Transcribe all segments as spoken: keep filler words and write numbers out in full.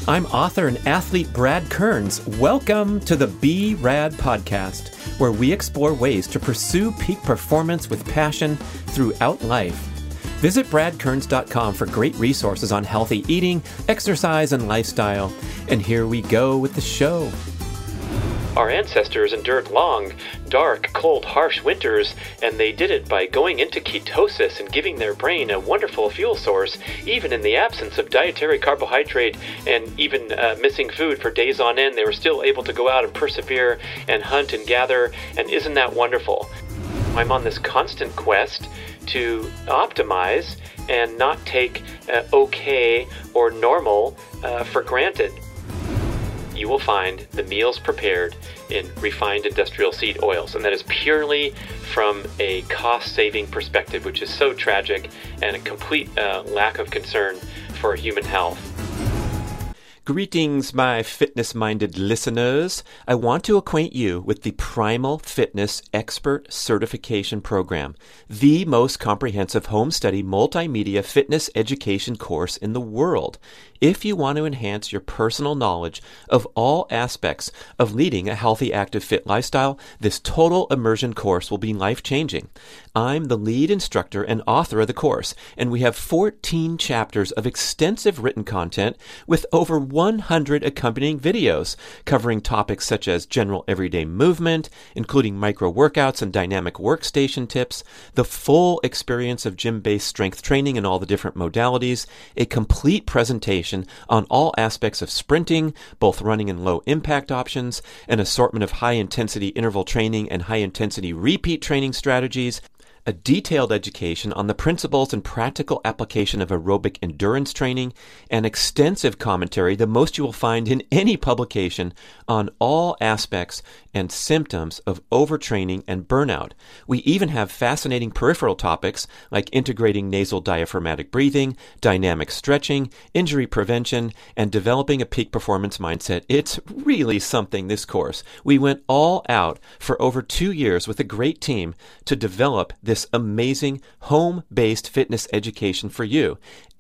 I'm author and athlete Brad Kearns. Welcome to the Be Rad podcast, where we explore ways to pursue peak performance with passion throughout life. Visit brad kearns dot com for great resources on healthy eating, exercise, and lifestyle. And here we go with the show. Our ancestors endured long, dark, cold, harsh winters, and they did it by going into ketosis and giving their brain a wonderful fuel source, even in the absence of dietary carbohydrate and even uh, missing food for days on end. They were still able to go out and persevere and hunt and gather, and isn't that wonderful? I'm on this constant quest to optimize and not take uh, okay or normal uh, for granted. You will find the meals prepared in refined industrial seed oils, and that is purely from a cost-saving perspective, which is so tragic and a complete uh, lack of concern for human health. Greetings, my fitness-minded listeners. I want to acquaint you with the Primal Fitness Expert Certification Program, the most comprehensive home study multimedia fitness education course in the world. If you want to enhance your personal knowledge of all aspects of leading a healthy, active, fit lifestyle, this total immersion course will be life-changing. I'm the lead instructor and author of the course, and we have fourteen chapters of extensive written content with over one hundred accompanying videos covering topics such as general everyday movement, including micro workouts and dynamic workstation tips, the full experience of gym-based strength training and all the different modalities, a complete presentation on all aspects of sprinting, both running and low impact options, an assortment of high intensity interval training and high intensity repeat training strategies, a detailed education on the principles and practical application of aerobic endurance training, and extensive commentary, the most you will find in any publication, on all aspects and symptoms of overtraining and burnout. We even have fascinating peripheral topics like integrating nasal diaphragmatic breathing, dynamic stretching, injury prevention, and developing a peak performance mindset. It's really something, this course. We went all out for over two years with a great team to develop this This amazing home-based fitness education for you.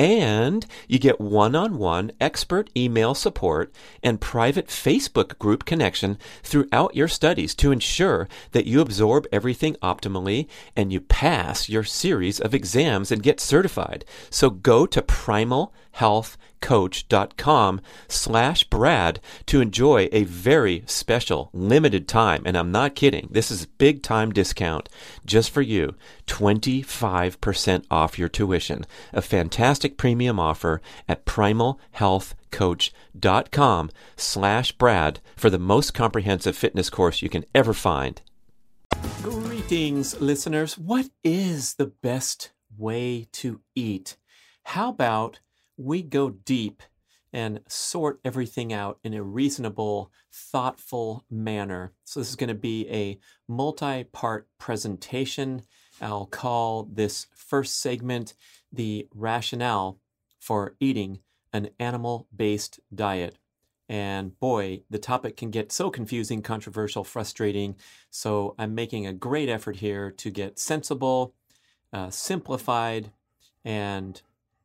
And you get one-on-one expert email support and private Facebook group connection throughout your studies to ensure that you absorb everything optimally and you pass your series of exams and get certified. So go to primal health coach dot com slash Brad to enjoy a very special limited time. And I'm not kidding. This is a big time discount just for you. twenty-five percent off your tuition. A fantastic premium offer at primal health coach dot com slash Brad for the most comprehensive fitness course you can ever find. Greetings, listeners. What is the best way to eat? How about we go deep and sort everything out in a reasonable, thoughtful manner? So this is going to be a multi-part presentation. I'll call this first segment the rationale for eating an animal-based diet. And boy, the topic can get so confusing, controversial, frustrating. So I'm making a great effort here to get sensible, uh, simplified, and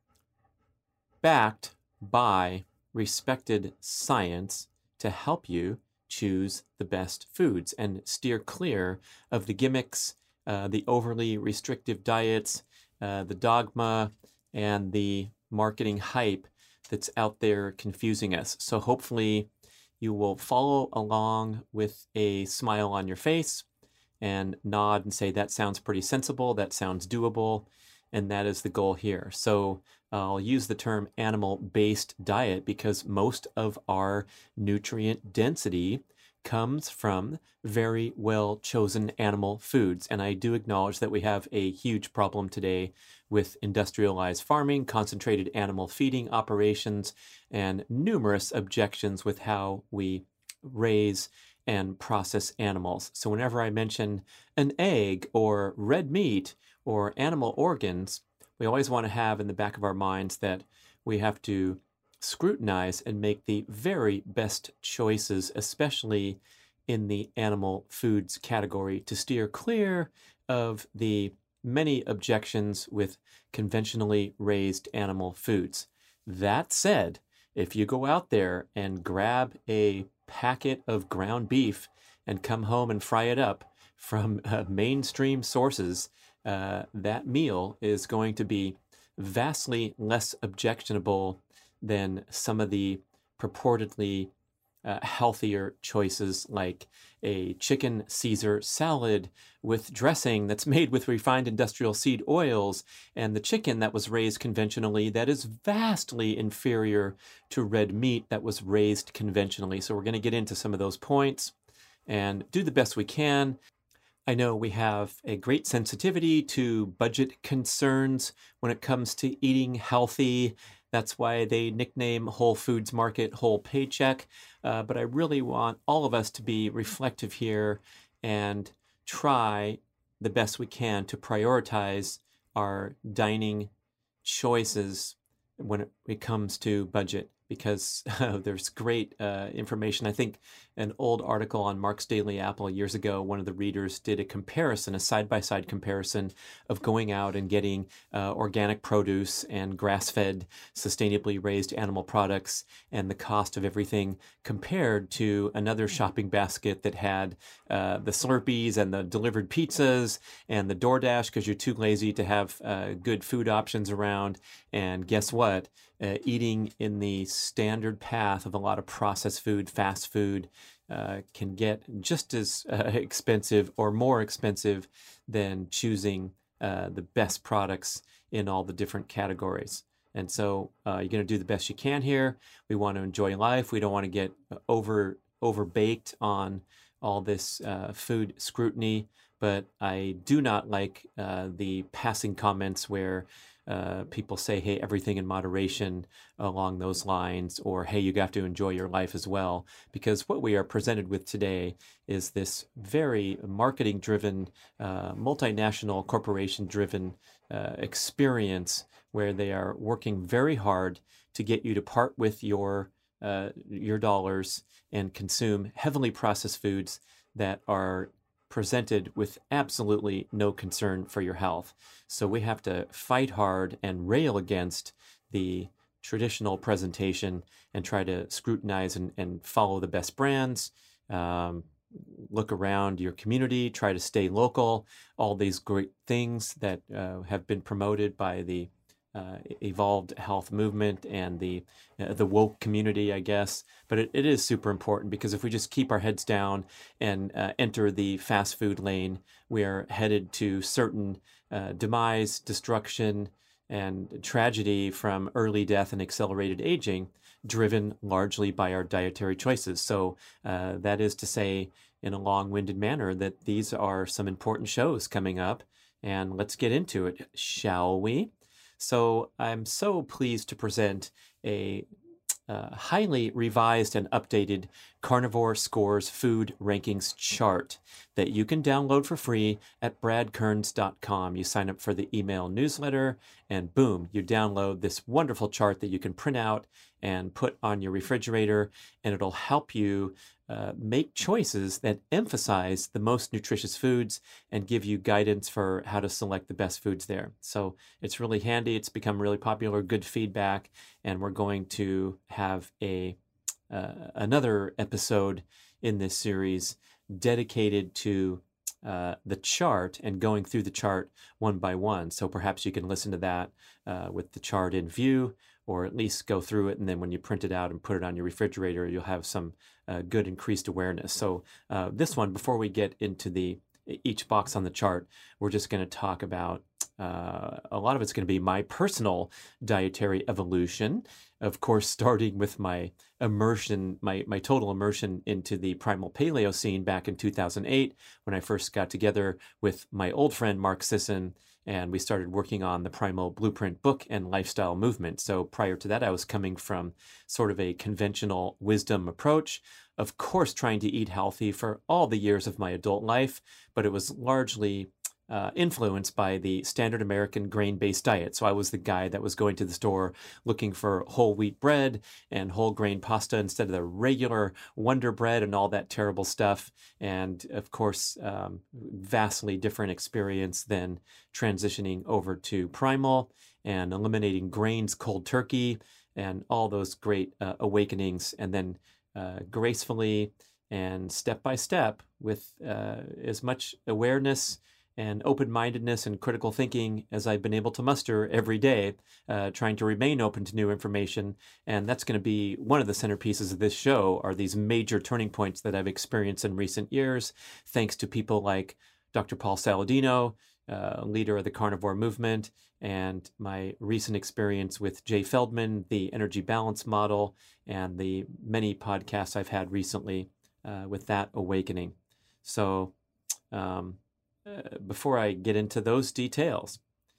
backed by respected science to help you choose the best foods and steer clear of the gimmicks, uh, the overly restrictive diets, uh, the dogma, and the marketing hype that's out there confusing us. So hopefully you will follow along with a smile on your face and nod and say, that sounds pretty sensible, that sounds doable, and that is the goal here. So I'll use the term animal-based diet because most of our nutrient density comes from very well-chosen animal foods. And I do acknowledge that we have a huge problem today with industrialized farming, concentrated animal feeding operations, and numerous objections with how we raise and process animals. So whenever I mention an egg or red meat or animal organs, we always want to have in the back of our minds that we have to scrutinize and make the very best choices, especially in the animal foods category, to steer clear of the many objections with conventionally raised animal foods. That said, if you go out there and grab a packet of ground beef and come home and fry it up from uh, mainstream sources, uh, that meal is going to be vastly less objectionable than some of the purportedly uh, healthier choices like a chicken Caesar salad with dressing that's made with refined industrial seed oils, and the chicken that was raised conventionally that is vastly inferior to red meat that was raised conventionally. So we're going to get into some of those points and do the best we can. I know we have a great sensitivity to budget concerns when it comes to eating healthy. That's why they nickname Whole Foods Market Whole Paycheck. Uh, but I really want all of us to be reflective here and try the best we can to prioritize our dining choices when it, it comes to budget, because uh, there's great uh, information. I think an old article on Mark's Daily Apple years ago, one of the readers did a comparison, a side-by-side comparison of going out and getting uh, organic produce and grass-fed, sustainably raised animal products and the cost of everything compared to another shopping basket that had uh, the Slurpees and the delivered pizzas and the DoorDash because you're too lazy to have uh, good food options around. And guess what? Uh, eating in the standard path of a lot of processed food, fast food, uh, can get just as uh, expensive or more expensive than choosing uh, the best products in all the different categories. And so uh, you're going to do the best you can here. We want to enjoy life. We don't want to get over over baked on all this uh, food scrutiny. But I do not like uh, the passing comments where uh, people say, hey, everything in moderation along those lines, or hey, you have to enjoy your life as well. Because what we are presented with today is this very marketing-driven, uh, multinational corporation-driven uh, experience where they are working very hard to get you to part with your uh, your dollars and consume heavily processed foods that are presented with absolutely no concern for your health. So we have to fight hard and rail against the traditional presentation and try to scrutinize and, and follow the best brands. Um, look around your community, try to stay local, all these great things that uh, have been promoted by the Uh, evolved health movement and the uh, the woke community, I guess. But it, it is super important, because if we just keep our heads down and uh, enter the fast food lane, we are headed to certain uh, demise, destruction, and tragedy from early death and accelerated aging, driven largely by our dietary choices. So uh, that is to say, in a long-winded manner, that these are some important shows coming up. And let's get into it, shall we? So I'm so pleased to present a uh, highly revised and updated Carnivore Scores Food Rankings chart that you can download for free at brad kearns dot com. You sign up for the email newsletter and boom, you download this wonderful chart that you can print out and put on your refrigerator, and it'll help you uh, make choices that emphasize the most nutritious foods and give you guidance for how to select the best foods there. So it's really handy. It's become really popular, good feedback, and we're going to have a uh, another episode in this series dedicated to uh, the chart and going through the chart one by one. So perhaps you can listen to that uh, with the chart in view, or at least go through it. And then when you print it out and put it on your refrigerator, you'll have some uh, good increased awareness. So uh, this one, before we get into the each box on the chart, we're just going to talk about Uh, a lot of it's going to be my personal dietary evolution, of course, starting with my immersion, my, my total immersion into the primal paleo scene back in two thousand eight, when I first got together with my old friend, Mark Sisson, and we started working on the Primal Blueprint book and lifestyle movement. So prior to that, I was coming from sort of a conventional wisdom approach, of course, trying to eat healthy for all the years of my adult life, but it was largely Uh, influenced by the standard American grain-based diet. So I was the guy that was going to the store looking for whole wheat bread and whole grain pasta instead of the regular Wonder Bread and all that terrible stuff. And of course, um, vastly different experience than transitioning over to Primal and eliminating grains cold turkey. and all those great uh, awakenings, and then uh, gracefully and step by step, with uh, as much awareness and open-mindedness and critical thinking as I've been able to muster every day, uh, trying to remain open to new information. And that's going to be one of the centerpieces of this show, are these major turning points that I've experienced in recent years, thanks to people like Doctor Paul Saladino, uh, leader of the carnivore movement, and my recent experience with Jay Feldman, the energy balance model, and the many podcasts I've had recently uh, with that awakening. So um, uh, before I get into those details,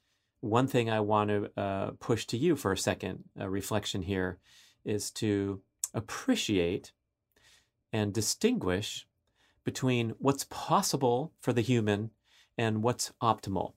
one thing I want to uh, push to you for a second, a reflection here, is to appreciate and distinguish between what's possible for the human and what's optimal.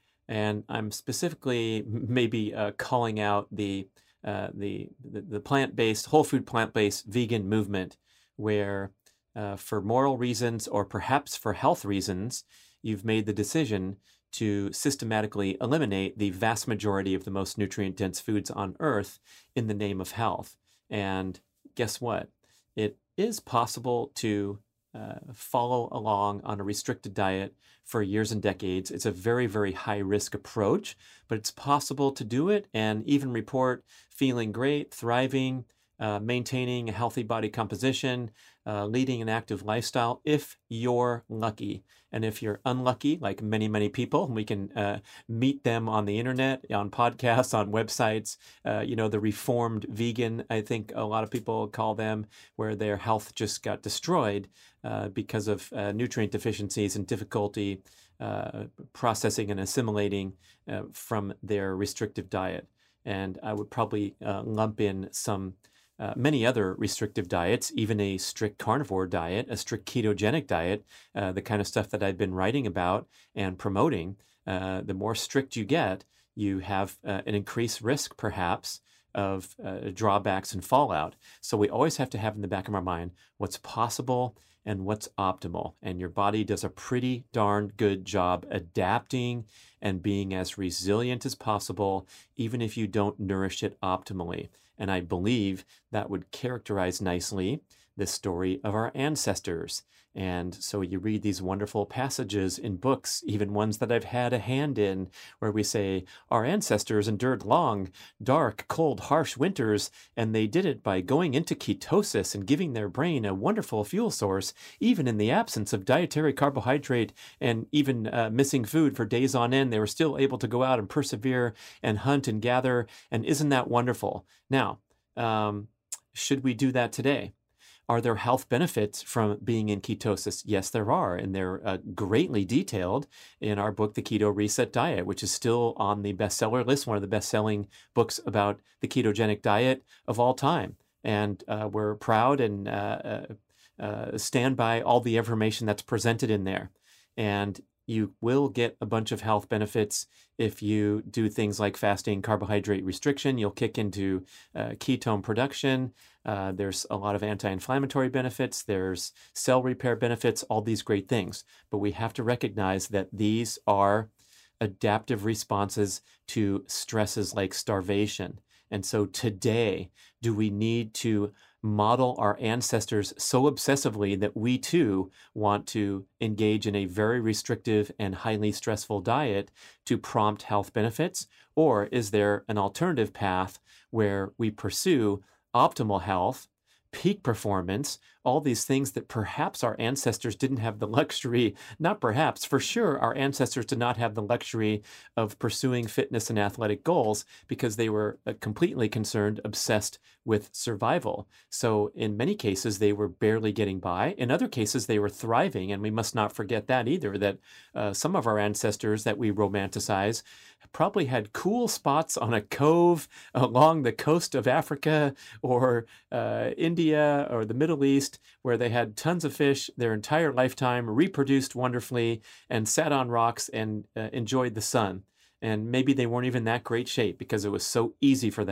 And I'm specifically maybe uh, calling out the, uh, the, the, the plant-based, whole food plant-based vegan movement, where uh, for moral reasons, or perhaps for health reasons, you've made the decision to systematically eliminate the vast majority of the most nutrient-dense foods on Earth in the name of health. And guess what? It is possible to uh, follow along on a restricted diet for years and decades. It's a very, very high-risk approach, but it's possible to do it and even report feeling great, thriving, uh, maintaining a healthy body composition, uh, leading an active lifestyle, if you're lucky. And if you're unlucky, like many, many people, we can uh, meet them on the internet, on podcasts, on websites, uh, you know, the reformed vegan, I think a lot of people call them, where their health just got destroyed uh, because of uh, nutrient deficiencies and difficulty uh, processing and assimilating uh, from their restrictive diet. And I would probably uh, lump in some Uh, many other restrictive diets, even a strict carnivore diet, a strict ketogenic diet, uh, the kind of stuff that I've been writing about and promoting. Uh, the more strict you get, you have uh, an increased risk, perhaps, of uh, drawbacks and fallout. So we always have to have in the back of our mind what's possible and what's optimal. And your body does a pretty darn good job adapting and being as resilient as possible, even if you don't nourish it optimally. And I believe that would characterize nicely the story of our ancestors. And so you read these wonderful passages in books, even ones that I've had a hand in, where we say, our ancestors endured long, dark, cold, harsh winters, and they did it by going into ketosis and giving their brain a wonderful fuel source, even in the absence of dietary carbohydrate and even uh, missing food for days on end. They were still able to go out and persevere and hunt and gather. And isn't that wonderful? Now, um, should we do that today? Are there health benefits from being in ketosis? Yes, there are, and they're uh, greatly detailed in our book, The Keto Reset Diet, which is still on the bestseller list, one of the best-selling books about the ketogenic diet of all time. And uh, we're proud and uh, uh, uh, stand by all the information that's presented in there. And you will get a bunch of health benefits if you do things like fasting, carbohydrate restriction. You'll kick into uh, ketone production. Uh, there's a lot of anti-inflammatory benefits. There's cell repair benefits, all these great things. But we have to recognize that these are adaptive responses to stresses like starvation. And so today, do we need to model our ancestors so obsessively that we too want to engage in a very restrictive and highly stressful diet to prompt health benefits? Or is there an alternative path where we pursue optimal health, peak performance, all these things that perhaps our ancestors didn't have the luxury, not perhaps, for sure, our ancestors did not have the luxury of pursuing fitness and athletic goals because they were completely concerned, obsessed with survival. So in many cases, they were barely getting by. In other cases, they were thriving. And we must not forget that either, that uh, some of our ancestors that we romanticize probably had cool spots on a cove along the coast of Africa or uh, India or the Middle East, where they had tons of fish their entire lifetime, reproduced wonderfully, and sat on rocks and uh, enjoyed the sun. And maybe they weren't even that great shape because it was so easy for them.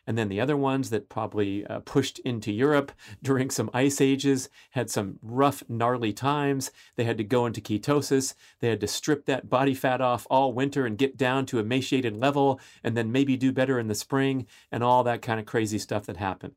And then the other ones that probably uh, pushed into Europe during some ice ages had some rough, gnarly times. They had to go into ketosis. They had to strip that body fat off all winter and get down to emaciated level and then maybe do better in the spring and all that kind of crazy stuff that happened.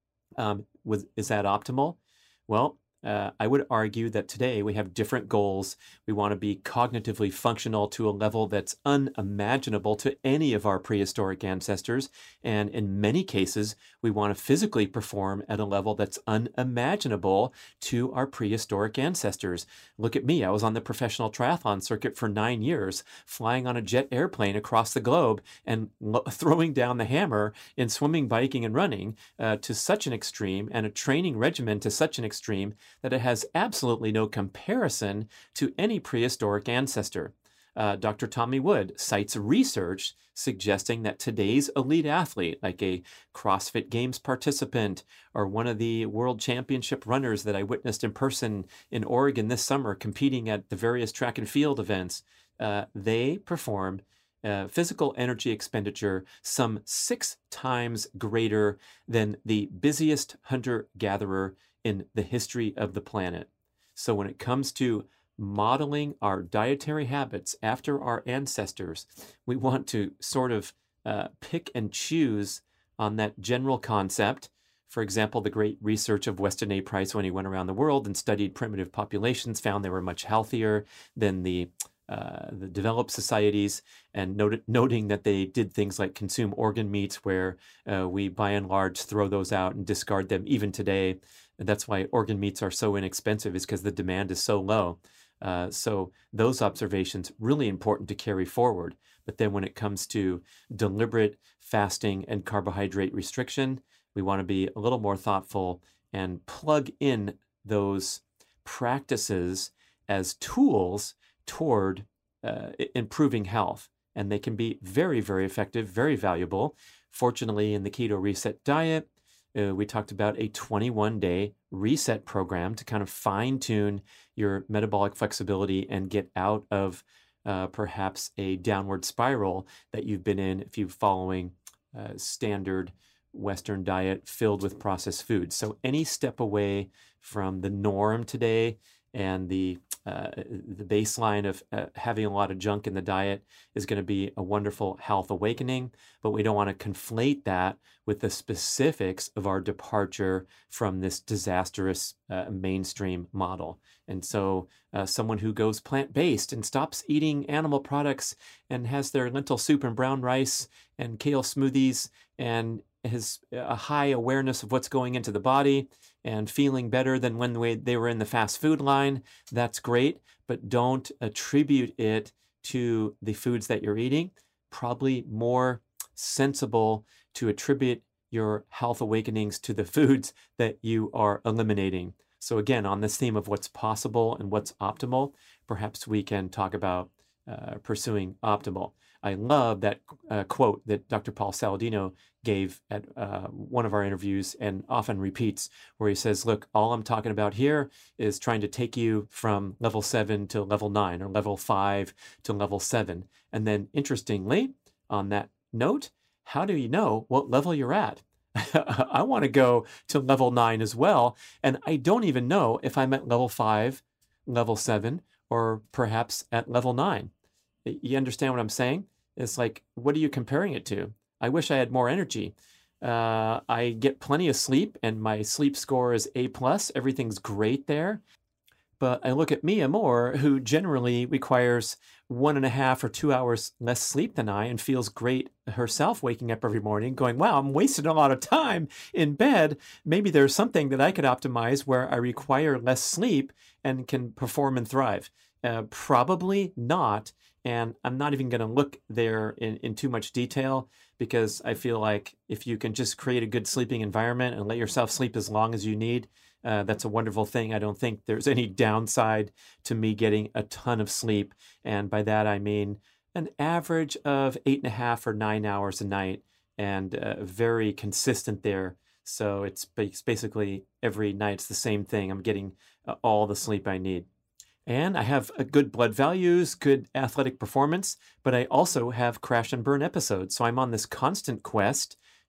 Um, was, is that optimal? Well, Uh, I would argue that today we have different goals. We want to be cognitively functional to a level that's unimaginable to any of our prehistoric ancestors. And in many cases, we want to physically perform at a level that's unimaginable to our prehistoric ancestors. Look at me. I was on the professional triathlon circuit for nine years, flying on a jet airplane across the globe and lo- throwing down the hammer in swimming, biking, and running uh, to such an extreme, and a training regimen to such an extreme that it has absolutely no comparison to any prehistoric ancestor. Uh, Doctor Tommy Wood cites research suggesting that today's elite athlete, like a CrossFit Games participant or one of the World Championship runners that I witnessed in person in Oregon this summer competing at the various track and field events, uh, they perform Uh, physical energy expenditure some six times greater than the busiest hunter-gatherer in the history of the planet. So when it comes to modeling our dietary habits after our ancestors, we want to sort of uh, pick and choose on that general concept. For example, the great research of Weston A. Price when he went around the world and studied primitive populations found they were much healthier than the Uh, the developed societies, and noted, noting that they did things like consume organ meats where uh, we by and large throw those out and discard them even today. And that's why organ meats are so inexpensive, is because the demand is so low. Uh, so those observations really important to carry forward. But then when it comes to deliberate fasting and carbohydrate restriction, we want to be a little more thoughtful and plug in those practices as tools toward uh, improving health. And they can be very, very effective, very valuable. Fortunately, in the Keto Reset diet, uh, we talked about a twenty-one day reset program to kind of fine tune your metabolic flexibility and get out of uh, perhaps a downward spiral that you've been in if you're following uh, standard Western diet filled with processed foods. So any step away from the norm today and the Uh, the baseline of uh, having a lot of junk in the diet is going to be a wonderful health awakening, but we don't want to conflate that with the specifics of our departure from this disastrous uh, mainstream model. And so uh, someone who goes plant-based and stops eating animal products and has their lentil soup and brown rice and kale smoothies and has a high awareness of what's going into the body and feeling better than when they were in the fast food line, that's great, but don't attribute it to the foods that you're eating. Probably more sensible to attribute your health awakenings to the foods that you are eliminating. So again, on this theme of what's possible and what's optimal, perhaps we can talk about uh, pursuing optimal. I love that uh, quote that Doctor Paul Saladino gave at uh, one of our interviews and often repeats, where he says, look, all I'm talking about here is trying to take you from level seven to level nine or level five to level seven. And then interestingly, on that note, how do you know what level you're at? I want to go to level nine as well. And I don't even know if I'm at level five, level seven, or perhaps at level nine. You understand what I'm saying? It's like, what are you comparing it to? I wish I had more energy. Uh, I get plenty of sleep and my sleep score is A plus. Everything's great there. But I look at Mia Moore, who generally requires one and a half or two hours less sleep than I and feels great herself waking up every morning going, wow, I'm wasting a lot of time in bed. Maybe there's something that I could optimize where I require less sleep and can perform and thrive. Uh, probably not. And I'm not even going to look there in, in too much detail, because I feel like if you can just create a good sleeping environment and let yourself sleep as long as you need, uh, that's a wonderful thing. I don't think there's any downside to me getting a ton of sleep. And by that, I mean an average of eight and a half or nine hours a night, and uh, very consistent there. So it's, it's basically every night it's the same thing. I'm getting uh, all the sleep I need. And I have a good blood values, good athletic performance, but I also have crash and burn episodes. So I'm on this constant quest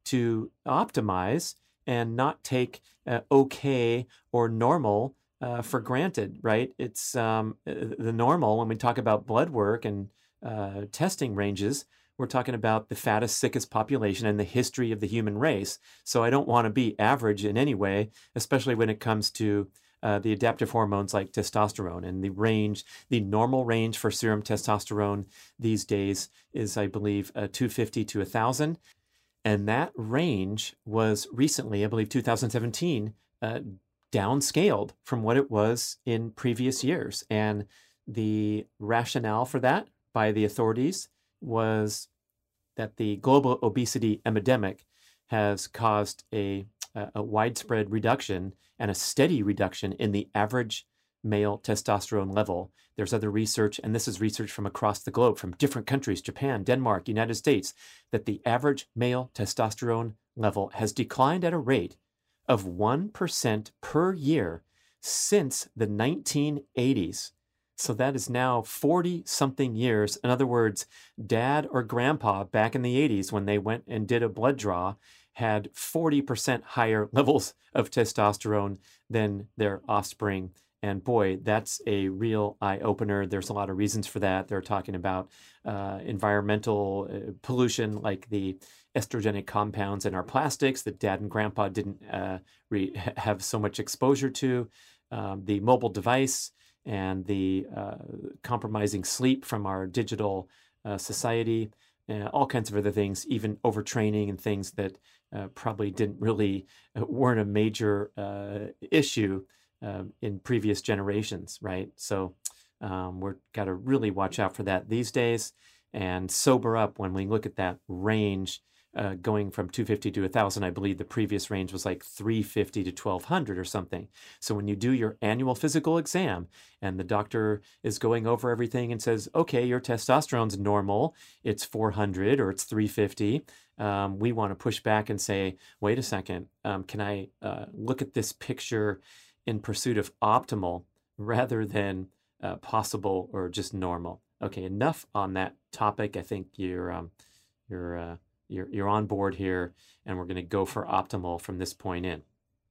to optimize and not take uh, okay or normal uh, for granted, right? It's um, the normal when we talk about blood work and uh, testing ranges. We're talking about the fattest, sickest population in the history of the human race. So I don't want to be average in any way, especially when it comes to uh, the adaptive hormones like testosterone. And the range, the normal range for serum testosterone these days is, I believe, uh, two fifty to one thousand. And that range was recently, I believe, two thousand seventeen, uh, downscaled from what it was in previous years. And the rationale for that by the authorities was that the global obesity epidemic has caused a, a widespread reduction and a steady reduction in the average male testosterone level. There's other research, and this is research from across the globe, from different countries, Japan, Denmark, United States, that the average male testosterone level has declined at a rate of one percent per year since the nineteen eighties. So that is now forty-something years. In other words, dad or grandpa back in the eighties, when they went and did a blood draw, had forty percent higher levels of testosterone than their offspring. And boy, that's a real eye-opener. There's a lot of reasons for that. They're talking about uh, environmental uh, pollution, like the estrogenic compounds in our plastics that dad and grandpa didn't uh, re- have so much exposure to, um, the mobile device, and the uh, compromising sleep from our digital uh, society, uh, all kinds of other things, even overtraining and things that uh, probably didn't really, uh, weren't a major uh, issue uh, in previous generations, right? So um, we're got to really watch out for that these days and sober up when we look at that range uh, going from two fifty to one thousand. I believe the previous range was like three fifty to twelve hundred or something. So when you do your annual physical exam and the doctor is going over everything and says, okay, your testosterone's normal, it's four hundred or it's three fifty, um, we want to push back and say, wait a second, um, can I uh, look at this picture in pursuit of optimal rather than uh, possible or just normal? Okay, enough on that topic. I think you're um, you're uh, you're you're on board here, and we're going to go for optimal from this point in.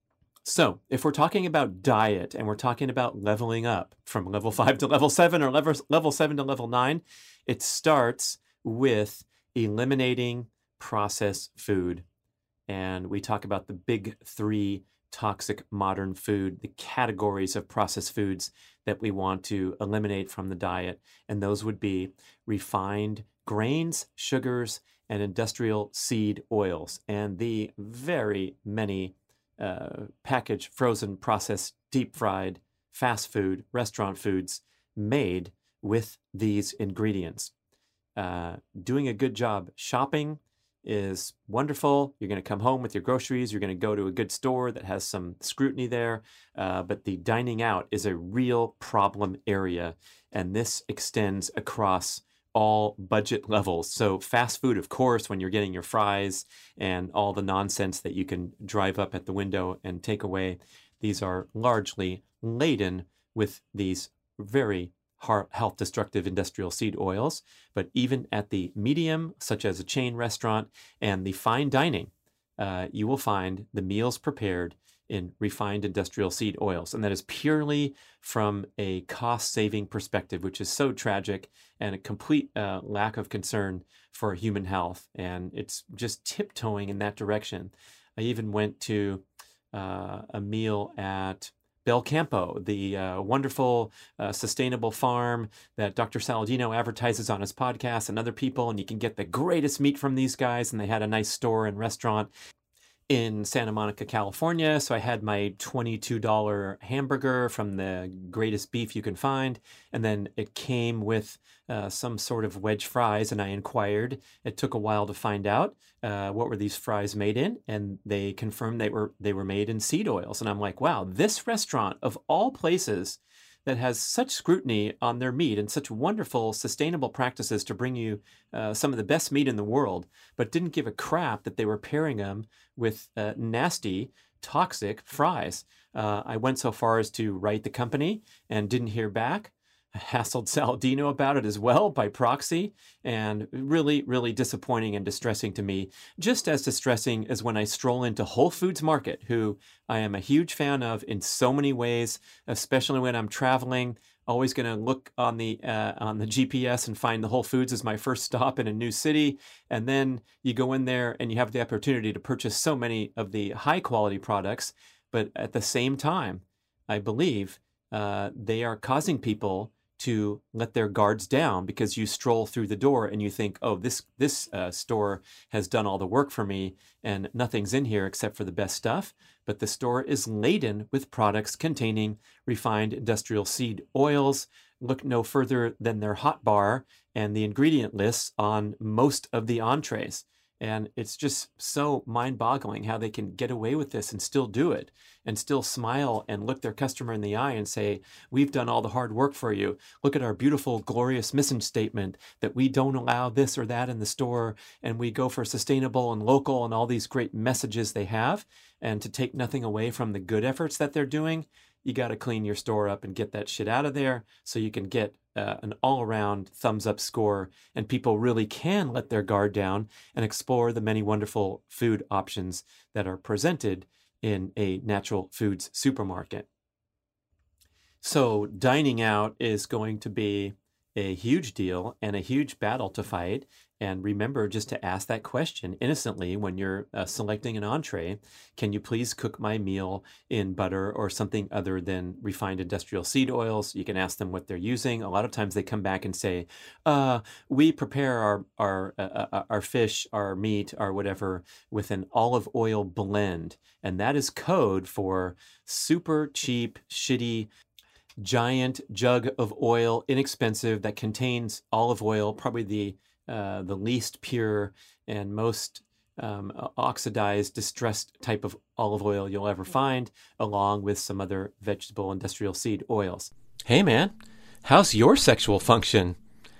So, if we're talking about diet and we're talking about leveling up from level five to level seven or level level seven to level nine, it starts with eliminating processed food, and we talk about the big three toxic modern food, the categories of processed foods that we want to eliminate from the diet. And those would be refined grains, sugars, and industrial seed oils, and the very many uh, packaged, frozen, processed, deep fried, fast food, restaurant foods made with these ingredients. Uh, doing a good job shopping is wonderful. You're going to come home with your groceries. You're going to go to a good store that has some scrutiny there. Uh, but the dining out is a real problem area. And this extends across all budget levels. So fast food, of course, when you're getting your fries and all the nonsense that you can drive up at the window and take away, these are largely laden with these very health destructive industrial seed oils. But even at the medium, such as a chain restaurant, and the fine dining, uh, you will find the meals prepared in refined industrial seed oils. And that is purely from a cost-saving perspective, which is so tragic and a complete uh, lack of concern for human health. And it's just tiptoeing in that direction. I even went to uh, a meal at Bel Campo, the uh, wonderful, uh, sustainable farm that Doctor Saladino advertises on his podcast and other people, and you can get the greatest meat from these guys, and they had a nice store and restaurant in Santa Monica, California. So I had my twenty-two dollars hamburger from the greatest beef you can find, and then it came with uh, some sort of wedge fries, and I inquired. It took a while to find out uh, what were these fries made in, and they confirmed they were they were made in seed oils. And I'm like, wow, this restaurant of all places that has such scrutiny on their meat and such wonderful sustainable practices to bring you uh, some of the best meat in the world, but didn't give a crap that they were pairing them with uh, nasty, toxic fries. Uh, I went so far as to write the company and didn't hear back. hassled Saladino about it as well by proxy, and really, really disappointing and distressing to me. Just as distressing as when I stroll into Whole Foods Market, who I am a huge fan of in so many ways, especially when I'm traveling. Always going to look on the uh, on the G P S and find the Whole Foods as my first stop in a new city, and then you go in there and you have the opportunity to purchase so many of the high quality products, but at the same time, I believe uh, they are causing people to let their guards down because you stroll through the door and you think, oh, this this uh, store has done all the work for me and nothing's in here except for the best stuff. But the store is laden with products containing refined industrial seed oils. Look no further than their hot bar and the ingredient lists on most of the entrees. And it's just so mind-boggling how they can get away with this and still do it and still smile and look their customer in the eye and say, we've done all the hard work for you. Look at our beautiful, glorious mission statement that we don't allow this or that in the store, and we go for sustainable and local and all these great messages they have. And to take nothing away from the good efforts that they're doing, you got to clean your store up and get that shit out of there so you can get uh, an all-around thumbs-up score, and people really can let their guard down and explore the many wonderful food options that are presented in a natural foods supermarket. So dining out is going to be a huge deal and a huge battle to fight. And remember just to ask that question innocently when you're uh, selecting an entree. Can you please cook my meal in butter or something other than refined industrial seed oils? You can ask them what they're using. A lot of times they come back and say, uh, we prepare our our uh, uh, our fish, our meat, our whatever with an olive oil blend. And that is code for super cheap, shitty, giant jug of oil, inexpensive, that contains olive oil, probably the uh, the least pure and most um, oxidized, distressed type of olive oil you'll ever find, along with some other vegetable industrial seed oils. Hey man, how's your sexual function?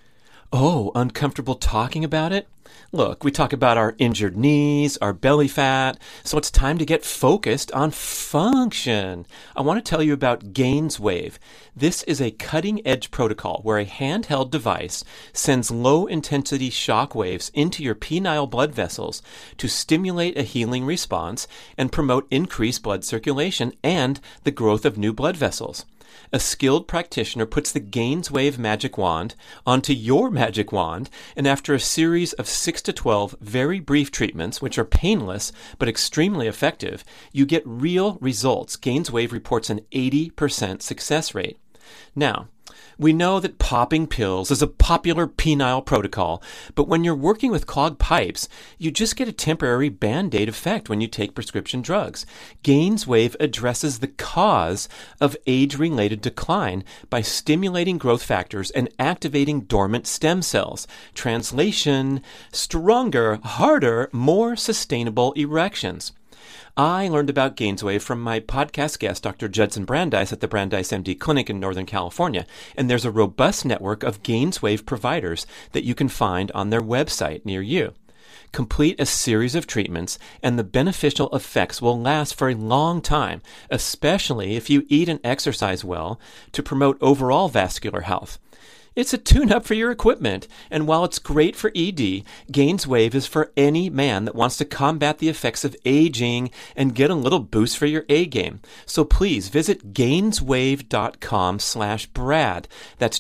Oh, uncomfortable talking about it? Look, we talk about our injured knees, our belly fat, so it's time to get focused on function. I want to tell you about GainsWave. This is a cutting-edge protocol where a handheld device sends low-intensity shock waves into your penile blood vessels to stimulate a healing response and promote increased blood circulation and the growth of new blood vessels. A skilled practitioner puts the GainsWave magic wand onto your magic wand, and after a series of six to twelve very brief treatments, which are painless but extremely effective, you get real results. GainsWave reports an eighty percent success rate. Now, we know that popping pills is a popular penile protocol, but when you're working with clogged pipes, you just get a temporary Band-Aid effect when you take prescription drugs. GainsWave addresses the cause of age-related decline by stimulating growth factors and activating dormant stem cells. Translation: stronger, harder, more sustainable erections. I learned about GainsWave from my podcast guest, Doctor Judson Brandeis at the Brandeis M D Clinic in Northern California, and there's a robust network of GainsWave providers that you can find on their website near you. Complete a series of treatments, and the beneficial effects will last for a long time, especially if you eat and exercise well to promote overall vascular health. It's a tune-up for your equipment, and while it's great for E D, GainsWave is for any man that wants to combat the effects of aging and get a little boost for your A-game. So please visit gainswave.com slash Brad. That's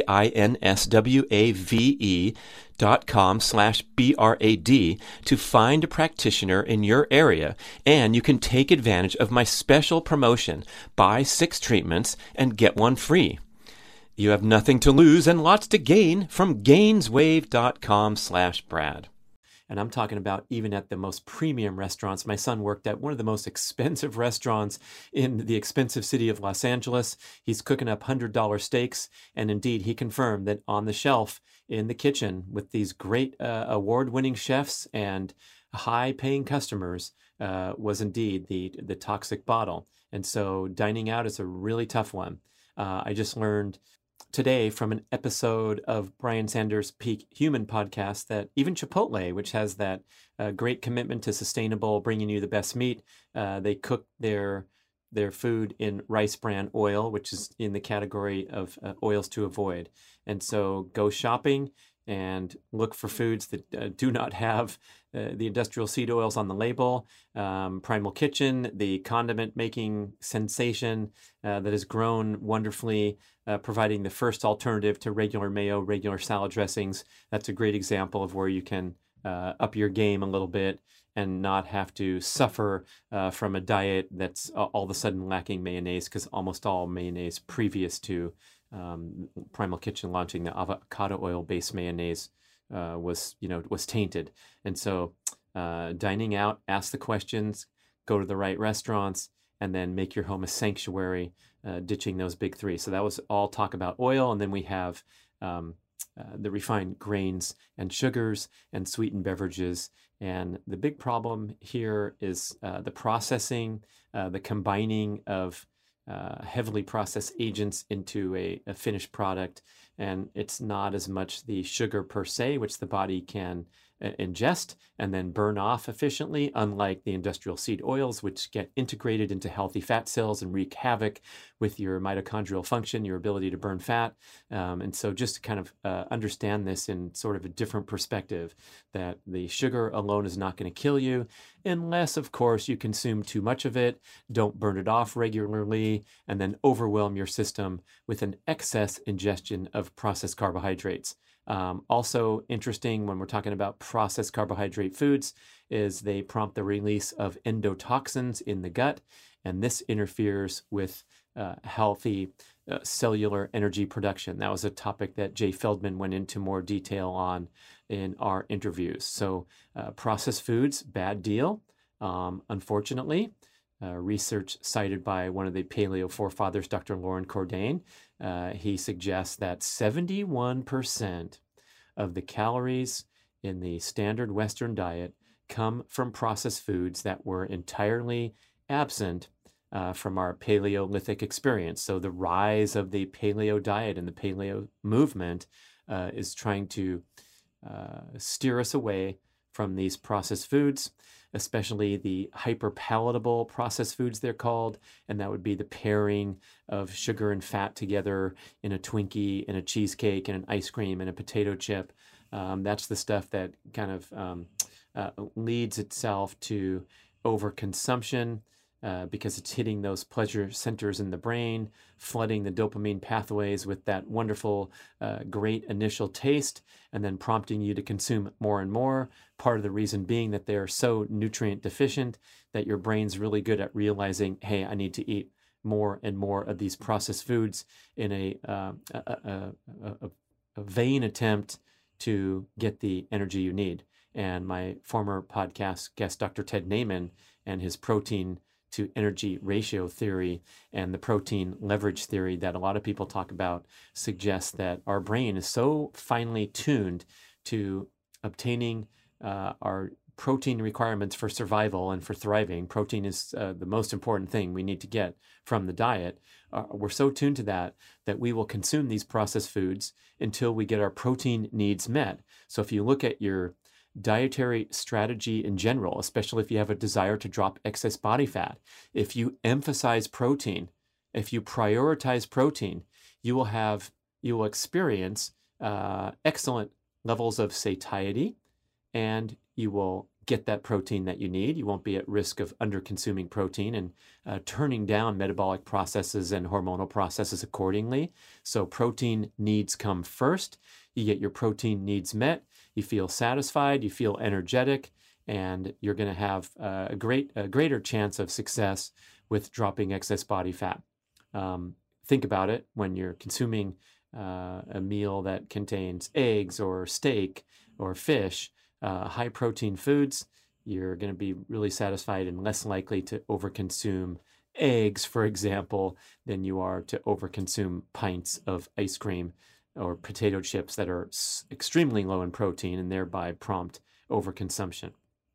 G-A-I-N-S-W-A-V-E dot com slash B-R-A-D to find a practitioner in your area, and you can take advantage of my special promotion. Buy six treatments and get one free. You have nothing to lose and lots to gain from gainswave.com slash Brad. And I'm talking about even at the most premium restaurants. My son worked at one of the most expensive restaurants in the expensive city of Los Angeles. He's cooking up one hundred dollars steaks. And indeed, he confirmed that on the shelf in the kitchen with these great uh, award-winning chefs and high-paying customers uh, was indeed the, the toxic bottle. And so dining out is a really tough one. Uh, I just learned today from an episode of Brian Sanders' Peak Human podcast that even Chipotle, which has that uh, great commitment to sustainable, bringing you the best meat, uh, they cook their their food in rice bran oil, which is in the category of uh, oils to avoid. And so go shopping and look for foods that uh, do not have uh, the industrial seed oils on the label. Um, Primal Kitchen, the condiment making sensation uh, that has grown wonderfully, uh, providing the first alternative to regular mayo, regular salad dressings. That's a great example of where you can uh, up your game a little bit and not have to suffer uh, from a diet that's all of a sudden lacking mayonnaise, because almost all mayonnaise previous to um, Primal Kitchen launching the avocado oil-based mayonnaise uh, was, you know, was tainted. And so uh, dining out, ask the questions, go to the right restaurants, and then make your home a sanctuary, uh, ditching those big three. So that was all talk about oil. And then we have um, uh, the refined grains and sugars and sweetened beverages. And the big problem here is uh, the processing, uh, the combining of uh, heavily processed agents into a, a finished product. And it's not as much the sugar per se, which the body can uh, ingest and then burn off efficiently, unlike the industrial seed oils, which get integrated into healthy fat cells and wreak havoc with your mitochondrial function, your ability to burn fat. Um, and so just to kind of uh, understand this in sort of a different perspective, that the sugar alone is not going to kill you, unless, of course, you consume too much of it, don't burn it off regularly, and then overwhelm your system with an excess ingestion of processed carbohydrates. Um, also interesting when we're talking about processed carbohydrate foods is they prompt the release of endotoxins in the gut, and this interferes with uh, healthy uh, cellular energy production. That was a topic that Jay Feldman went into more detail on in our interviews. So uh, processed foods, bad deal, um, unfortunately. Uh, research cited by one of the paleo forefathers, Doctor Loren Cordain, uh, he suggests that seventy-one percent of the calories in the standard Western diet come from processed foods that were entirely absent uh, from our Paleolithic experience. So the rise of the paleo diet and the paleo movement uh, is trying to uh, steer us away from these processed foods, especially the hyper-palatable processed foods, they're called, and that would be the pairing of sugar and fat together in a Twinkie, in a cheesecake, and an ice cream, and a potato chip. Um, that's the stuff that kind of um, uh, leads itself to overconsumption, Uh, because it's hitting those pleasure centers in the brain, flooding the dopamine pathways with that wonderful, uh, great initial taste, and then prompting you to consume more and more. Part of the reason being that they are so nutrient deficient that your brain's really good at realizing, hey, I need to eat more and more of these processed foods in a, uh, a, a, a, a vain attempt to get the energy you need. And my former podcast guest, Doctor Ted Naiman, and his protein to energy ratio theory and the protein leverage theory that a lot of people talk about suggests that our brain is so finely tuned to obtaining uh, our protein requirements for survival and for thriving. Protein is uh, the most important thing we need to get from the diet. Uh, we're so tuned to that that we will consume these processed foods until we get our protein needs met. So if you look at your dietary strategy in general, especially if you have a desire to drop excess body fat, if you emphasize protein, if you prioritize protein, you will have, you will experience uh, excellent levels of satiety, and you will get that protein that you need. You won't be at risk of under-consuming protein and uh, turning down metabolic processes and hormonal processes accordingly. So protein needs come first. You get your protein needs met. You feel satisfied. You feel energetic, and you're going to have uh, a great, a greater chance of success with dropping excess body fat. Um, think about it when you're consuming uh, a meal that contains eggs or steak or fish. Uh, high protein foods, you're going to be really satisfied and less likely to overconsume eggs, for example, than you are to overconsume pints of ice cream or potato chips that are s- extremely low in protein and thereby prompt overconsumption.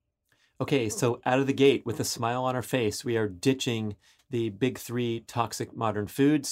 Okay, so out of the gate with a smile on our face, we are ditching the big three toxic modern foods.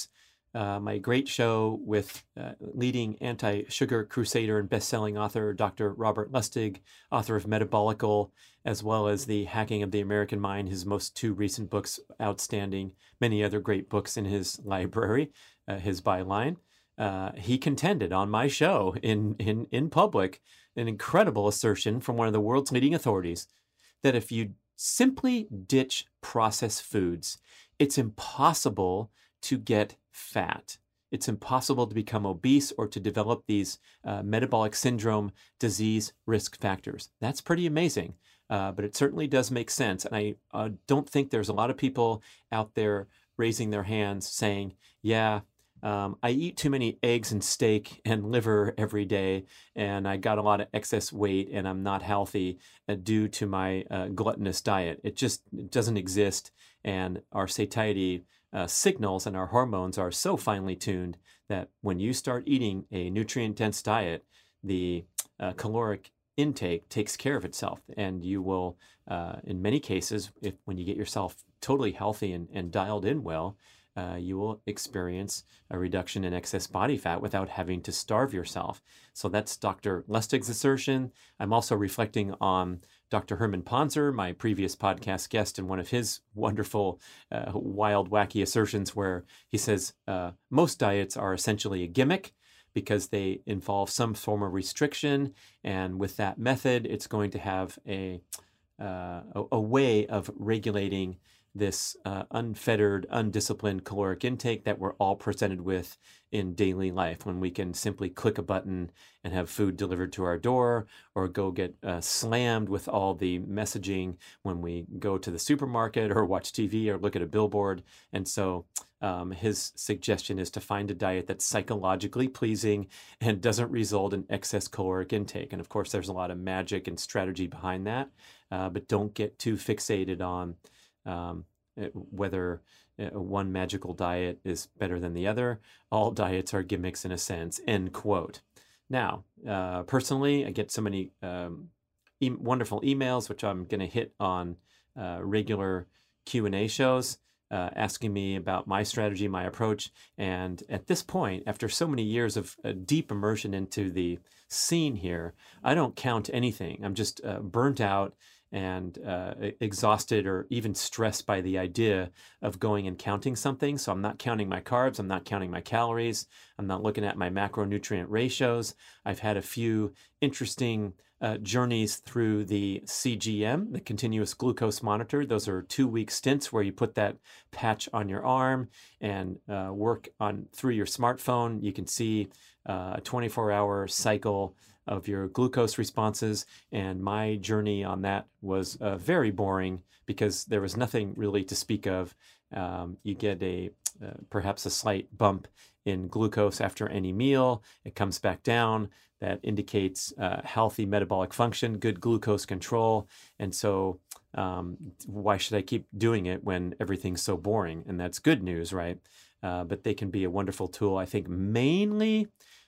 uh, my great show with uh, leading anti-sugar crusader and best-selling author Doctor Robert Lustig, author of Metabolical, as well as The Hacking of the American Mind, his most two recent books, outstanding, many other great books in his library, uh, his byline. Uh, he contended on my show in, in, in public an incredible assertion from one of the world's leading authorities that if you simply ditch processed foods, it's impossible to get fat. It's impossible to become obese or to develop these uh, metabolic syndrome disease risk factors. That's pretty amazing, uh, but it certainly does make sense. And I uh, don't think there's a lot of people out there raising their hands saying, yeah, Um, I eat too many eggs and steak and liver every day, and I got a lot of excess weight, and I'm not healthy uh, due to my uh, gluttonous diet. It just it doesn't exist, and our satiety uh, signals and our hormones are so finely tuned that when you start eating a nutrient-dense diet, the uh, caloric intake takes care of itself, and you will, uh, in many cases, if when you get yourself totally healthy and, and dialed in well, Uh, you will experience a reduction in excess body fat without having to starve yourself. So that's Doctor Lustig's assertion. I'm also reflecting on Doctor Herman Ponzer, my previous podcast guest, and one of his wonderful, uh, wild, wacky assertions where he says uh, most diets are essentially a gimmick because they involve some form of restriction. And with that method, it's going to have a, uh, a, a way of regulating this uh, unfettered, undisciplined caloric intake that we're all presented with in daily life when we can simply click a button and have food delivered to our door, or go get uh, slammed with all the messaging when we go to the supermarket or watch T V or look at a billboard. And so um, his suggestion is to find a diet that's psychologically pleasing and doesn't result in excess caloric intake. And of course, there's a lot of magic and strategy behind that, uh, but don't get too fixated on Um, whether one magical diet is better than the other. All diets are gimmicks in a sense, end quote. Now, uh, personally, I get so many um, e- wonderful emails, which I'm going to hit on uh, regular Q and A shows, uh, asking me about my strategy, my approach. And at this point, after so many years of uh, deep immersion into the scene here, I don't count anything. I'm just uh, burnt out and uh, exhausted or even stressed by the idea of going and counting something. So I'm not counting my carbs. I'm not counting my calories. I'm not looking at my macronutrient ratios. I've had a few interesting uh, journeys through the C G M, the continuous glucose monitor. Those are two-week stints where you put that patch on your arm and uh, work on through your smartphone. You can see uh, a twenty-four hour cycle of your glucose responses. And my journey on that was uh, very boring because there was nothing really to speak of. Um, you get a uh, perhaps a slight bump in glucose after any meal. It comes back down. That indicates uh, healthy metabolic function, good glucose control. And so um, why should I keep doing it when everything's so boring? And that's good news, right? Uh, but they can be a wonderful tool, I think, mainly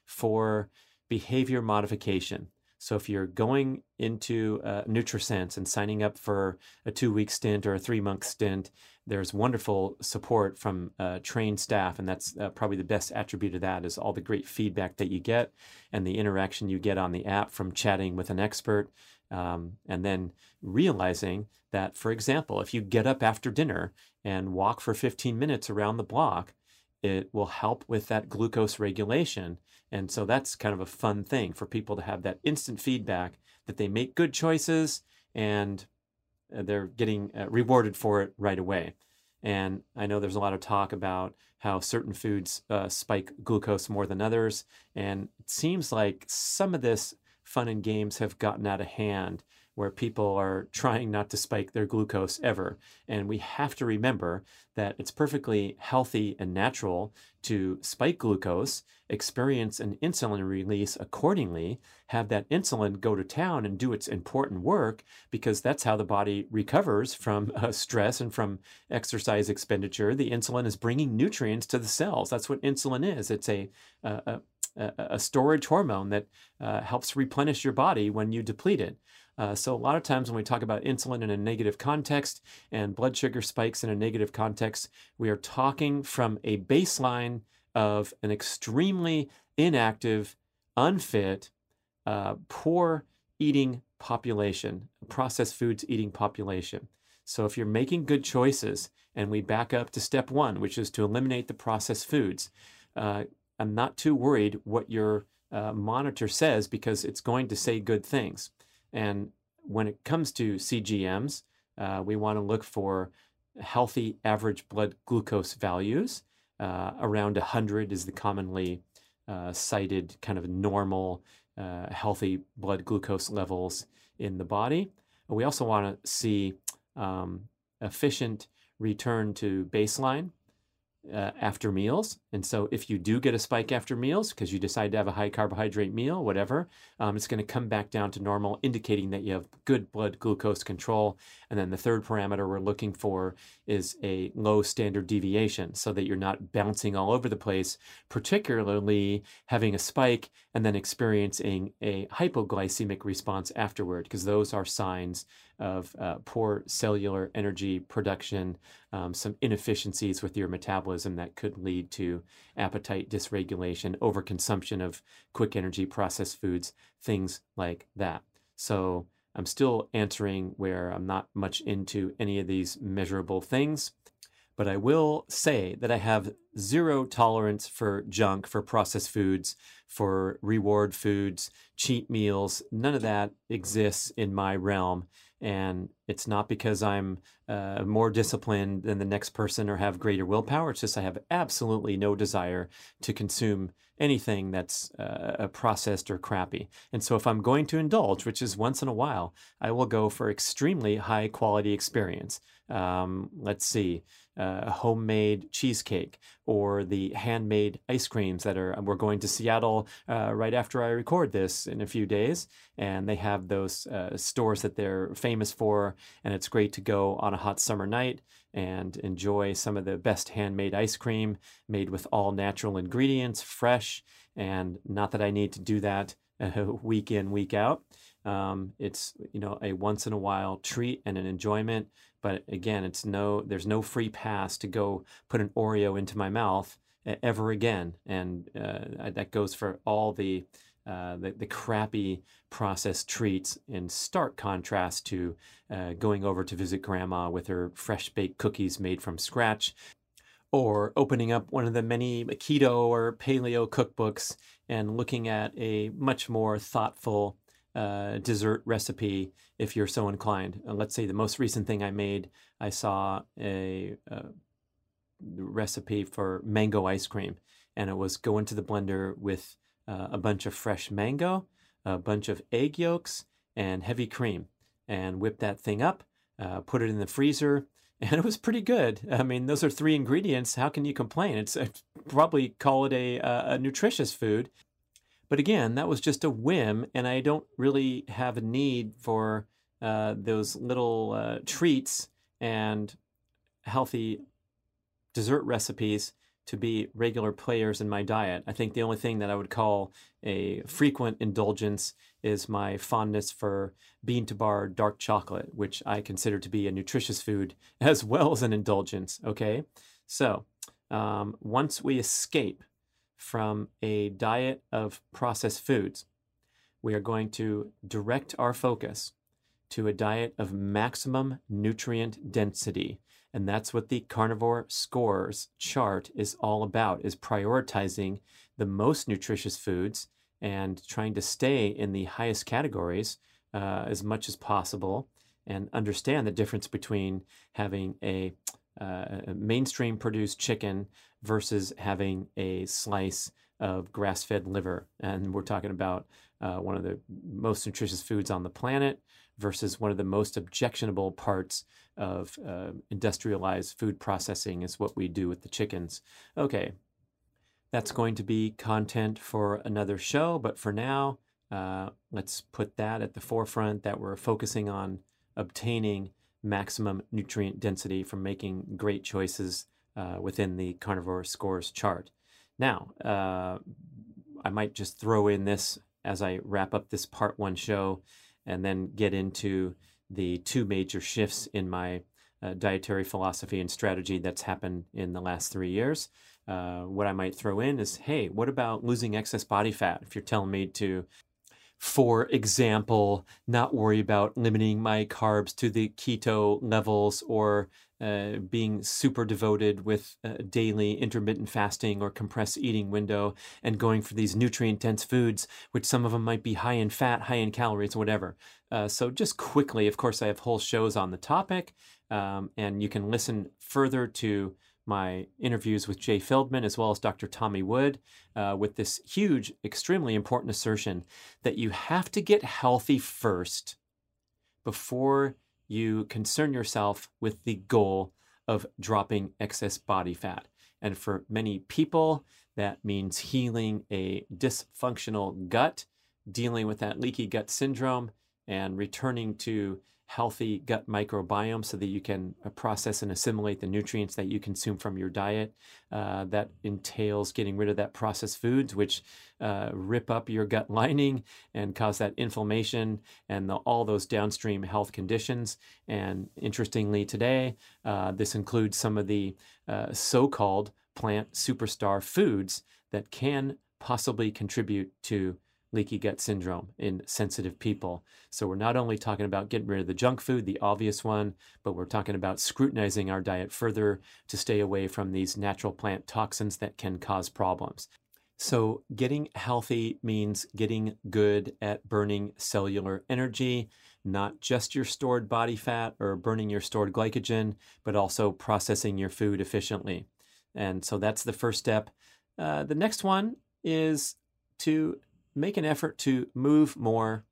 for behavior modification. So if you're going into uh, NutriSense and signing up for a two-week stint or a three-month stint, there's wonderful support from uh, trained staff, and that's uh, probably the best attribute of that is all the great feedback that you get and the interaction you get on the app from chatting with an expert, um, and then realizing that, for example, if you get up after dinner and walk for fifteen minutes around the block, it will help with that glucose regulation. And so that's kind of a fun thing for people to have that instant feedback that they make good choices and they're getting uh, rewarded for it right away. And I know there's a lot of talk about how certain foods uh, spike glucose more than others. And it seems like some of this fun and games have gotten out of hand where people are trying not to spike their glucose ever. And we have to remember that it's perfectly healthy and natural to spike glucose, experience an insulin release accordingly, have that insulin go to town and do its important work, because that's how the body recovers from uh, stress and from exercise expenditure. The insulin is bringing nutrients to the cells. That's what insulin is. It's a, a, a a storage hormone that uh, helps replenish your body when you deplete it. Uh, so a lot of times when we talk about insulin in a negative context and blood sugar spikes in a negative context, we are talking from a baseline of an extremely inactive, unfit, uh, poor eating population, processed foods eating population. So if you're making good choices, and we back up to step one, which is to eliminate the processed foods, uh, I'm not too worried what your uh, monitor says, because it's going to say good things. And when it comes to C G Ms, uh, we want to look for healthy average blood glucose values. Uh, around one hundred is the commonly uh, cited kind of normal, uh, healthy blood glucose levels in the body. We also want to see um, efficient return to baseline uh, after meals. And so if you do get a spike after meals because you decide to have a high carbohydrate meal, whatever, um, it's going to come back down to normal, indicating that you have good blood glucose control. And then the third parameter we're looking for is a low standard deviation, so that you're not bouncing all over the place, particularly having a spike and then experiencing a hypoglycemic response afterward, because those are signs of uh, poor cellular energy production, um, some inefficiencies with your metabolism that could lead to appetite dysregulation, overconsumption of quick energy processed foods, things like that. So I'm still answering where I'm not much into any of these measurable things, but I will say that I have zero tolerance for junk, for processed foods, for reward foods, cheat meals. None of that exists in my realm. And it's not because I'm uh, more disciplined than the next person or have greater willpower. It's just I have absolutely no desire to consume anything that's uh, processed or crappy. And so if I'm going to indulge, which is once in a while, I will go for extremely high quality experience. Um, let's see, uh, homemade cheesecake, or the handmade ice creams that are, we're going to Seattle uh, right after I record this in a few days. And they have those uh, stores that they're famous for. And it's great to go on a hot summer night and enjoy some of the best handmade ice cream made with all natural ingredients, fresh. And not that I need to do that uh, week in, week out. Um, it's, you know, a once in a while treat and an enjoyment. But again, it's no, there's no free pass to go put an Oreo into my mouth ever again. And uh, that goes for all the, uh, the, the crappy processed treats, in stark contrast to uh, going over to visit grandma with her fresh baked cookies made from scratch, or opening up one of the many keto or paleo cookbooks and looking at a much more thoughtful uh, dessert recipe if you're so inclined. Uh, let's say the most recent thing I made, I saw a, a recipe for mango ice cream, and it was go into the blender with uh, a bunch of fresh mango, a bunch of egg yolks, and heavy cream, and whip that thing up, uh, put it in the freezer. And it was pretty good. I mean, those are three ingredients. How can you complain? It's I'd probably call it a, a nutritious food. But again, that was just a whim, and I don't really have a need for uh, those little uh, treats and healthy dessert recipes to be regular players in my diet. I think the only thing that I would call a frequent indulgence is my fondness for bean to bar dark chocolate, which I consider to be a nutritious food as well as an indulgence. Okay, so um, once we escape from a diet of processed foods, we are going to direct our focus to a diet of maximum nutrient density. And that's what the Carnivore Scores chart is all about, is prioritizing the most nutritious foods and trying to stay in the highest categories uh, as much as possible, and understand the difference between having a, uh, a mainstream produced chicken versus having a slice of grass-fed liver. And we're talking about uh, one of the most nutritious foods on the planet versus one of the most objectionable parts of uh, industrialized food processing is what we do with the chickens. Okay, that's going to be content for another show, but for now, uh, let's put that at the forefront, that we're focusing on obtaining maximum nutrient density from making great choices uh, within the Carnivore Scores chart. Now, uh, I might just throw in this as I wrap up this part one show, and then get into the two major shifts in my uh, dietary philosophy and strategy that's happened in the last three years. Uh, what I might throw in is, hey, what about losing excess body fat? If you're telling me to, for example, not worry about limiting my carbs to the keto levels, or uh, being super devoted with uh, daily intermittent fasting or compressed eating window, and going for these nutrient-dense foods, which some of them might be high in fat, high in calories, whatever. Uh, so just quickly, of course, I have whole shows on the topic, um, and you can listen further to my interviews with Jay Feldman as well as Doctor Tommy Wood, uh, with this huge, extremely important assertion that you have to get healthy first before you concern yourself with the goal of dropping excess body fat. And for many people, that means healing a dysfunctional gut, dealing with that leaky gut syndrome, and returning to healthy gut microbiome so that you can process and assimilate the nutrients that you consume from your diet. Uh, that entails getting rid of that processed foods, which uh, rip up your gut lining and cause that inflammation and the, all those downstream health conditions. And interestingly today, uh, this includes some of the uh, so-called plant superstar foods that can possibly contribute to leaky gut syndrome in sensitive people. So we're not only talking about getting rid of the junk food, the obvious one, but we're talking about scrutinizing our diet further to stay away from these natural plant toxins that can cause problems. So getting healthy means getting good at burning cellular energy, not just your stored body fat or burning your stored glycogen, but also processing your food efficiently. And so that's the first step. Uh, the next one is to make an effort to move more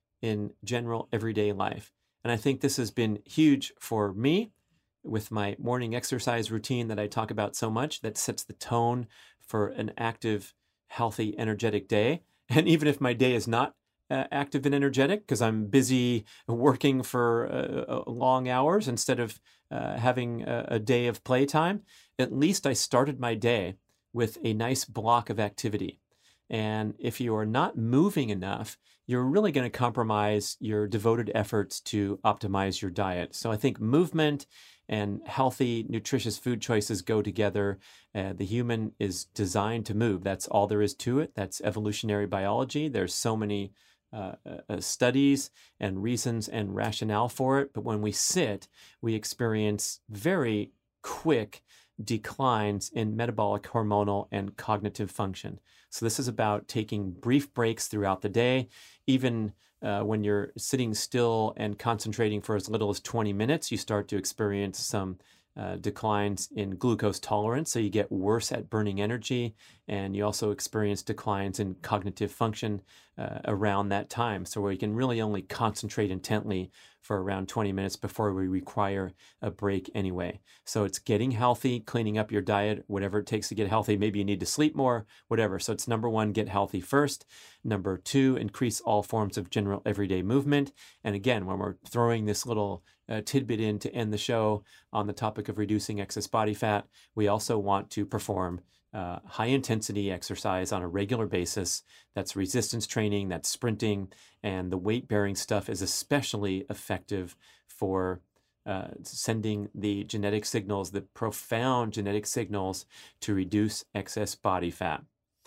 in general everyday life. And I think this has been huge for me with my morning exercise routine that I talk about so much, that sets the tone for an active, healthy, energetic day. And even if my day is not uh, active and energetic because I'm busy working for uh, long hours instead of uh, having a, a day of playtime, at least I started my day with a nice block of activity. And if you are not moving enough, you're really going to compromise your devoted efforts to optimize your diet. So I think movement and healthy, nutritious food choices go together. Uh, the human is designed to move. That's all there is to it. That's evolutionary biology. There's so many uh, uh, studies and reasons and rationale for it. But when we sit, we experience very quick declines in metabolic, hormonal, and cognitive function. So this is about taking brief breaks throughout the day. Even uh, when you're sitting still and concentrating for as little as twenty minutes, you start to experience some uh, declines in glucose tolerance. So you get worse at burning energy, and you also experience declines in cognitive function uh, around that time. So where you can really only concentrate intently for around twenty minutes before we require a break anyway. So it's getting healthy, cleaning up your diet, whatever it takes to get healthy. Maybe you need to sleep more, whatever. So it's number one, get healthy first. Number two, increase all forms of general everyday movement. And again, when we're throwing this little uh, tidbit in to end the show on the topic of reducing excess body fat, we also want to perform Uh, high intensity exercise on a regular basis. That's resistance training, that's sprinting, and the weight bearing stuff is especially effective for uh, sending the genetic signals, the profound genetic signals to reduce excess body fat.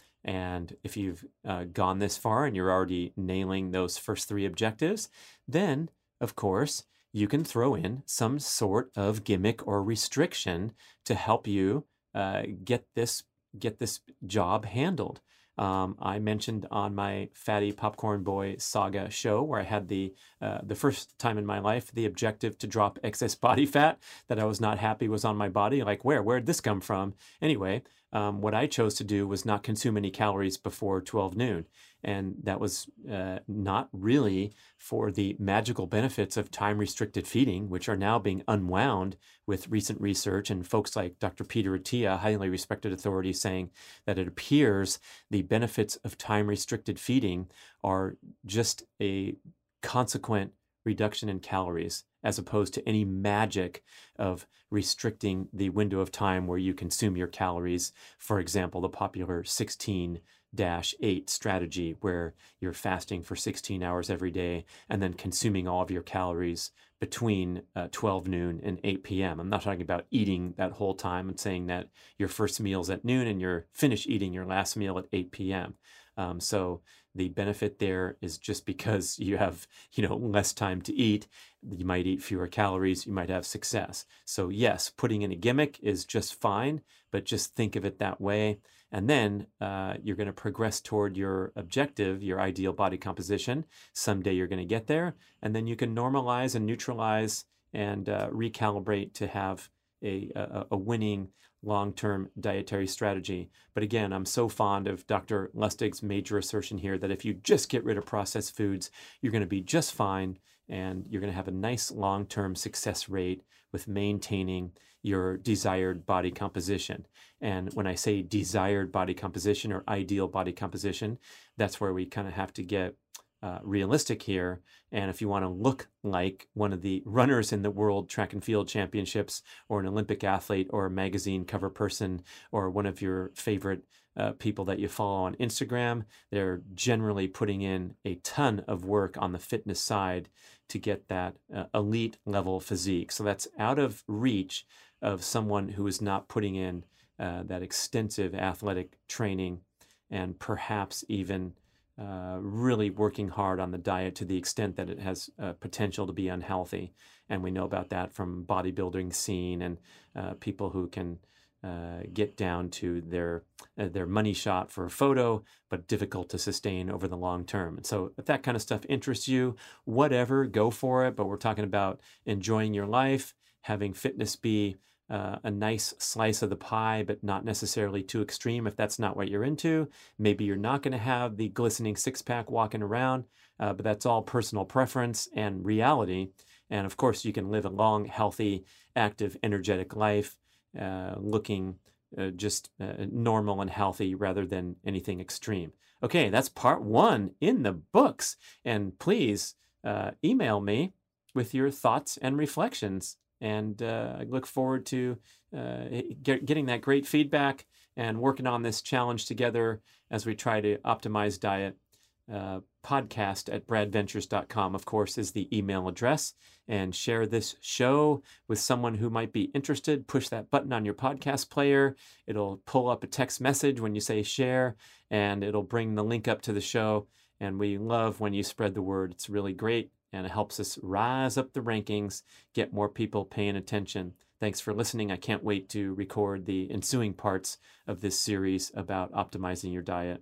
And if you've uh, gone this far and you're already nailing those first three objectives, then of course you can throw in some sort of gimmick or restriction to help you uh, get this get this job handled. Um, I mentioned on my Fatty Popcorn Boy Saga show, where I had the uh, the first time in my life the objective to drop excess body fat that I was not happy was on my body. Like, where? Where did this come from? Anyway, um, what I chose to do was not consume any calories before twelve noon. And that was uh, not really for the magical benefits of time-restricted feeding, which are now being unwound with recent research and folks like Doctor Peter Attia, a highly respected authority, saying that it appears the benefits of time-restricted feeding are just a consequent reduction in calories, as opposed to any magic of restricting the window of time where you consume your calories. For example, the popular sixteen dash eight strategy, where you're fasting for sixteen hours every day and then consuming all of your calories between uh, twelve noon and eight p.m. I'm not talking about eating that whole time. I'm saying that your first meal's at noon and you're finished eating your last meal at eight p.m. Um, so the benefit there is just because you have, you know, less time to eat, you might eat fewer calories, you might have success. So yes, putting in a gimmick is just fine, but just think of it that way. And then uh, you're going to progress toward your objective, your ideal body composition. Someday you're going to get there. And then you can normalize and neutralize and uh, recalibrate to have a, a, a winning long-term dietary strategy. But again, I'm so fond of Doctor Lustig's major assertion here that if you just get rid of processed foods, you're going to be just fine and you're going to have a nice long-term success rate with maintaining your desired body composition. And when I say desired body composition or ideal body composition, that's where we kind of have to get uh, realistic here. And if you want to look like one of the runners in the World Track and Field Championships, or an Olympic athlete, or a magazine cover person, or one of your favorite uh, people that you follow on Instagram, they're generally putting in a ton of work on the fitness side to get that uh, elite level physique. So that's out of reach of someone who is not putting in uh, that extensive athletic training and perhaps even uh, really working hard on the diet to the extent that it has uh, potential to be unhealthy. And we know about that from bodybuilding scene and uh, people who can uh, get down to their uh, their money shot for a photo, but difficult to sustain over the long term. And so if that kind of stuff interests you, whatever, go for it. But we're talking about enjoying your life, having fitness be Uh, a nice slice of the pie, but not necessarily too extreme if that's not what you're into. Maybe you're not going to have the glistening six-pack walking around, uh, but that's all personal preference and reality. And of course, you can live a long, healthy, active, energetic life, uh, looking uh, just uh, normal and healthy rather than anything extreme. Okay, that's part one in the books. And please uh, email me with your thoughts and reflections. And uh, I look forward to uh, get, getting that great feedback and working on this challenge together as we try to optimize diet. Uh, podcast at brad ventures dot com, of course, is the email address. And share this show with someone who might be interested. Push that button on your podcast player. It'll pull up a text message when you say share, and it'll bring the link up to the show. And we love when you spread the word. It's really great. And it helps us rise up the rankings, get more people paying attention. Thanks for listening. I can't wait to record the ensuing parts of this series about optimizing your diet.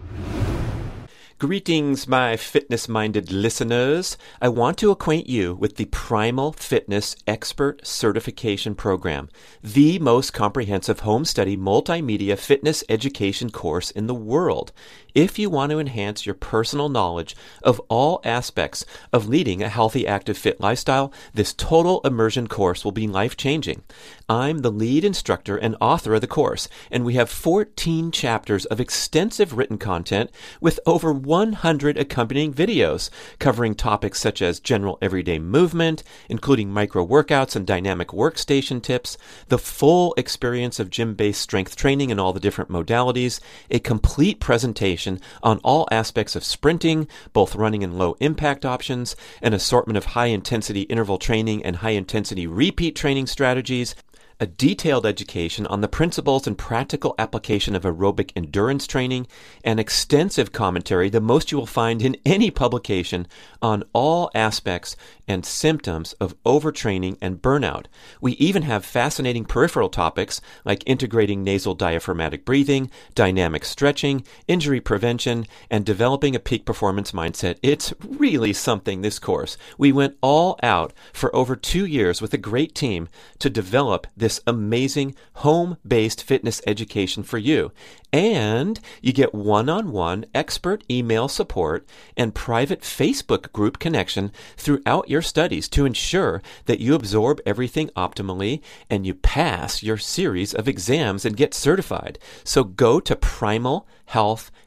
Greetings, my fitness-minded listeners. I want to acquaint you with the Primal Fitness Expert Certification Program, the most comprehensive home study multimedia fitness education course in the world. If you want to enhance your personal knowledge of all aspects of leading a healthy, active, fit lifestyle, this total immersion course will be life-changing. I'm the lead instructor and author of the course, and we have fourteen chapters of extensive written content with over one hundred accompanying videos covering topics such as general everyday movement, including micro workouts and dynamic workstation tips, the full experience of gym-based strength training in all the different modalities, a complete presentation on all aspects of sprinting, both running and low impact options, an assortment of high intensity interval training and high intensity repeat training strategies, a detailed education on the principles and practical application of aerobic endurance training, and extensive commentary, the most you will find in any publication, on all aspects and symptoms of overtraining and burnout. We even have fascinating peripheral topics like integrating nasal diaphragmatic breathing, dynamic stretching, injury prevention, and developing a peak performance mindset. It's really something, this course. We went all out for over two years with a great team to develop this This amazing home-based fitness education for you. And you get one-on-one expert email support and private Facebook group connection throughout your studies to ensure that you absorb everything optimally and you pass your series of exams and get certified. So go to primal health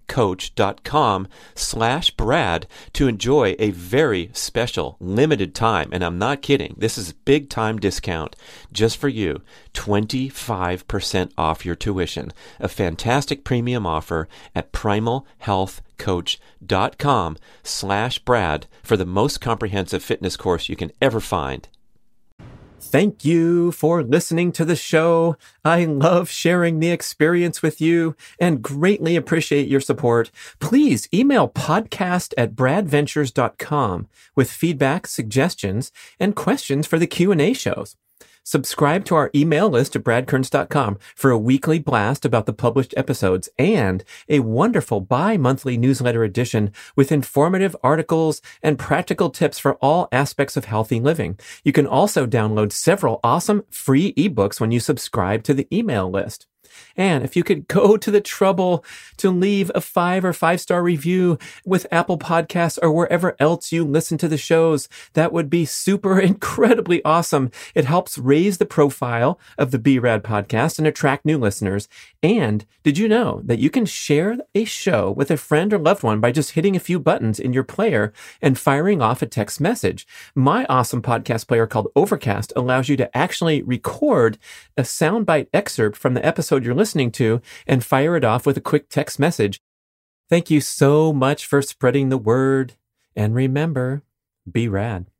coach.com slash Brad to enjoy a very special limited time. And I'm not kidding. This is a big time discount just for you. twenty-five percent off your tuition. A fantastic premium offer at primalhealthcoach.com slash Brad for the most comprehensive fitness course you can ever find. Thank you for listening to the show. I love sharing the experience with you and greatly appreciate your support. Please email podcast at bradventures dot com with feedback, suggestions, and questions for the Q and A shows. Subscribe to our email list at brad kearns dot com for a weekly blast about the published episodes and a wonderful bi-monthly newsletter edition with informative articles and practical tips for all aspects of healthy living. You can also download several awesome free ebooks when you subscribe to the email list. And if you could go to the trouble to leave a five or five star review with Apple Podcasts or wherever else you listen to the shows, that would be super incredibly awesome. It helps raise the profile of the B Rad podcast and attract new listeners. And did you know that you can share a show with a friend or loved one by just hitting a few buttons in your player and firing off a text message? My awesome podcast player called Overcast allows you to actually record a soundbite excerpt from the episode you're listening to and fire it off with a quick text message. Thank you so much for spreading the word. And remember, be rad.